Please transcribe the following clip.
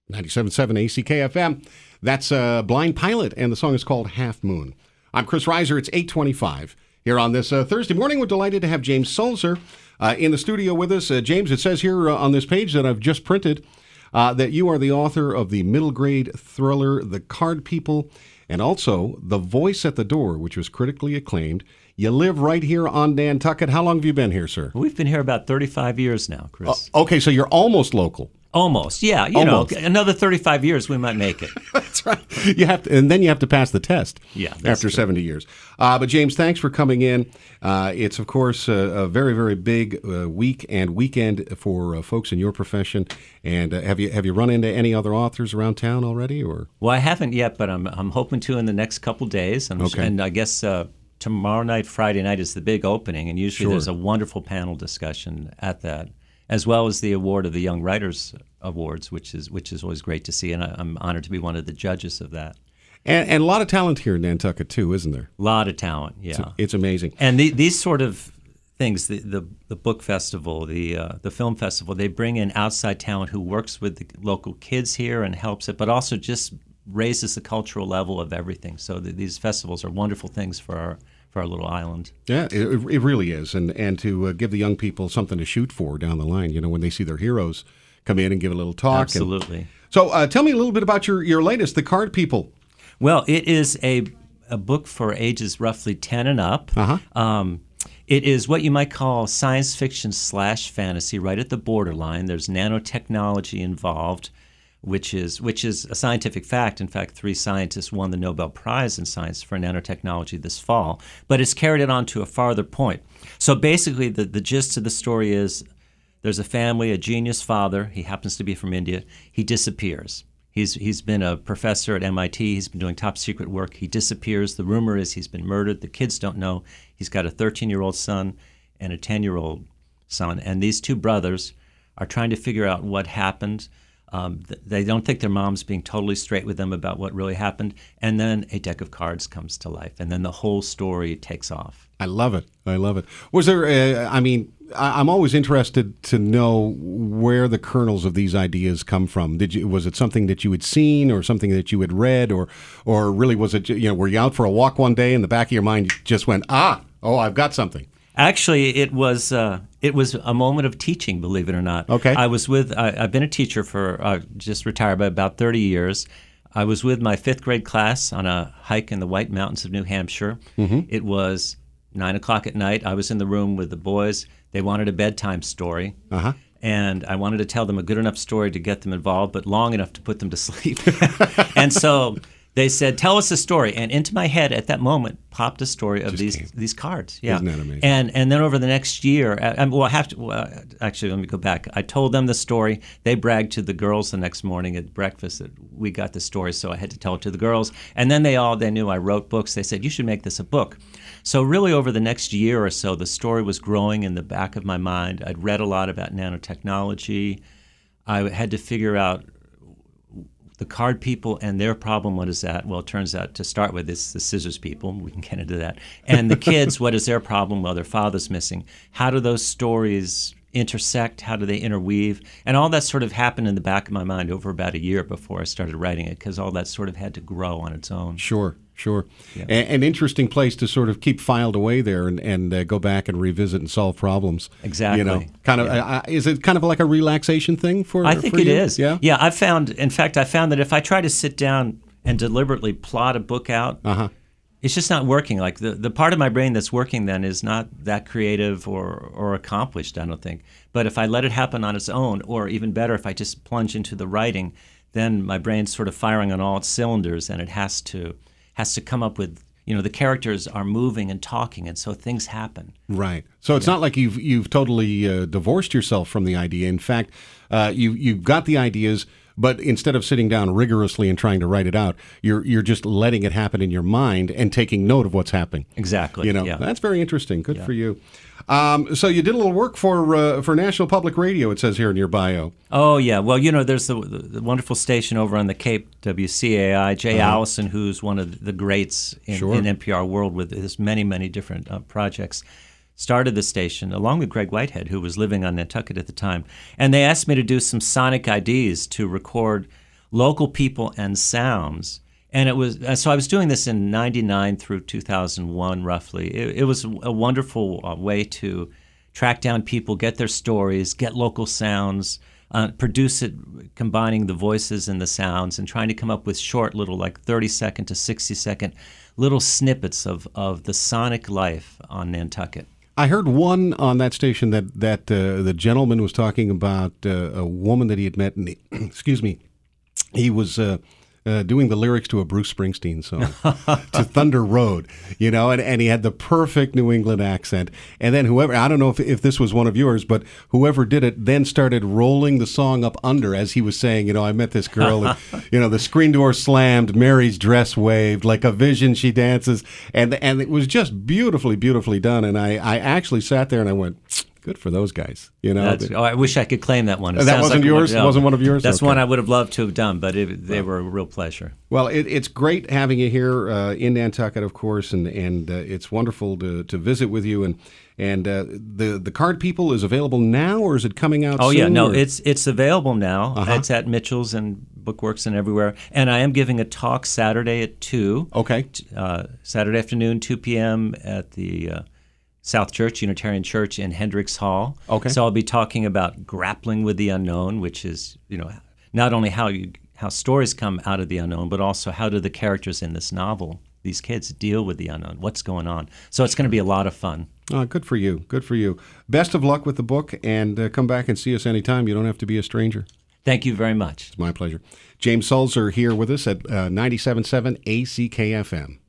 97.7 ACKFM. That's Blind Pilot, and the song is called Half Moon. I'm Chris Reiser. It's 8:25 here on this Thursday morning. We're delighted to have James Sulzer in the studio with us. James, it says here on this page that I've just printed that you are the author of the middle grade thriller The Card People, and also The Voice at the Door, which was critically acclaimed. You live right here on Nantucket. How long have you been here, sir? We've been here about 35 years now, Chris. Okay, so you're almost local. Almost, yeah. You Almost. know, another 35 years, we might make it. That's right. You have to, and then you have to pass the test. Yeah, after true. 70 years. But James, thanks for coming in. It's of course a very, very big week and weekend for folks in your profession. And have you run into any other authors around town already, or? Well, I haven't yet, but I'm hoping to in the next couple days. Okay. And I guess tomorrow night, Friday night is the big opening, and usually Sure. there's a wonderful panel discussion at that, as well as the award of the Young Writers Awards, which is always great to see, and I'm honored to be one of the judges of that. And a lot of talent here in Nantucket too, isn't there? A lot of talent, yeah. It's amazing. And these sort of things, the book festival, the film festival, they bring in outside talent who works with the local kids here and helps it, but also just raises the cultural level of everything. So these festivals are wonderful things for our little island. Yeah, it really is. And to give the young people something to shoot for down the line, you know, when they see their heroes come in and give a little talk. Absolutely. So tell me a little bit about your latest, The Card People. Well, it is a book for ages roughly 10 and up. Uh-huh. It is what you might call science fiction / fantasy, right at the borderline. There's nanotechnology involved, which is a scientific fact. In fact, 3 scientists won the Nobel Prize in Science for nanotechnology this fall. But it's carried it on to a farther point. So basically, the gist of the story is there's a family, a genius father. He happens to be from India. He disappears. He's been a professor at MIT. He's been doing top secret work. He disappears. The rumor is he's been murdered. The kids don't know. He's got a 13-year-old son and a 10-year-old son. And these 2 brothers are trying to figure out what happened. They don't think their mom's being totally straight with them about what really happened. And then a deck of cards comes to life. And then the whole story takes off. I love it. I love it. Was there, I'm always interested to know where the kernels of these ideas come from. Was it something that you had seen or something that you had read or really was it, were you out for a walk one day and the back of your mind just went, I've got something? Actually, it was a moment of teaching, believe it or not. Okay. I've been a teacher for, just retired by about 30 years. I was with my 5th grade class on a hike in the White Mountains of New Hampshire. Mm-hmm. It was 9 o'clock at night. I was in the room with the boys. They wanted a bedtime story. Uh-huh. And I wanted to tell them a good enough story to get them involved, but long enough to put them to sleep. And so they said, "Tell us a story." And into my head at that moment popped a story of these cards. Yeah. Isn't that amazing? And then over the next year, actually, let me go back. I told them the story. They bragged to the girls the next morning at breakfast that we got the story, so I had to tell it to the girls. And then they knew I wrote books. They said, "You should make this a book." So really over the next year or so, the story was growing in the back of my mind. I'd read a lot about nanotechnology. I had to figure out the card people and their problem. What is that? Well, it turns out to start with, it's the scissors people. We can get into that. And the kids, what is their problem? Well, their father's missing. How do those stories intersect? How do they interweave? And all that sort of happened in the back of my mind over about a year before I started writing it, because all that sort of had to grow on its own. Sure. Yeah. An interesting place to sort of keep filed away there and go back and revisit and solve problems. Exactly. Is it kind of like a relaxation thing for I think for it you? is. Yeah. Yeah. I found that if I try to sit down and deliberately plot a book out, it's just not working. Like the part of my brain that's working then is not that creative or accomplished, I don't think. But if I let it happen on its own, or even better, if I just plunge into the writing, then my brain's sort of firing on all its cylinders, and it has to come up with, the characters are moving and talking, and so things happen. Right. So it's not like you've totally divorced yourself from the idea. In fact, you've got the ideas, but instead of sitting down rigorously and trying to write it out, you're just letting it happen in your mind and taking note of what's happening. Exactly. That's very interesting. Good for you. So you did a little work for National Public Radio, it says here in your bio. Oh, yeah. Well, there's the wonderful station over on the Cape, WCAI, Jay Allison, who's one of the greats in NPR world with his many, many different projects, started the station along with Greg Whitehead, who was living on Nantucket at the time. And they asked me to do some sonic IDs to record local people and sounds. And it was so I was doing this in '99 through 2001, roughly. It was a wonderful way to track down people, get their stories, get local sounds, produce it, combining the voices and the sounds, and trying to come up with short little, like 30-second to 60-second little snippets of the sonic life on Nantucket. I heard one on that station that the gentleman was talking about a woman that he had met, and excuse me, he was doing the lyrics to a Bruce Springsteen song, to Thunder Road, and he had the perfect New England accent. And then whoever, I don't know if this was one of yours, but whoever did it then started rolling the song up under as he was saying, I met this girl, and, the screen door slammed, Mary's dress waved, like a vision she dances. And it was just beautifully, beautifully done. And I actually sat there and I went, good for those guys. I wish I could claim that one. That wasn't yours? It wasn't one of yours? That's okay. one I would have loved to have done, but they were a real pleasure. Well, it's great having you here in Nantucket, of course, and it's wonderful to visit with you. And the card people is available now, or is it coming out soon? Oh, yeah. No, or? it's available now. Uh-huh. It's at Mitchell's and Bookworks and everywhere. And I am giving a talk Saturday at 2. Okay. Saturday afternoon, 2 p.m. at the South Church, Unitarian Church in Hendricks Hall. Okay. So I'll be talking about grappling with the unknown, which is, not only how stories come out of the unknown, but also how do the characters in this novel, these kids, deal with the unknown? What's going on? So it's going to be a lot of fun. Good for you. Good for you. Best of luck with the book, and come back and see us anytime. You don't have to be a stranger. Thank you very much. It's my pleasure. James Sulzer here with us at 97.7 ACKFM.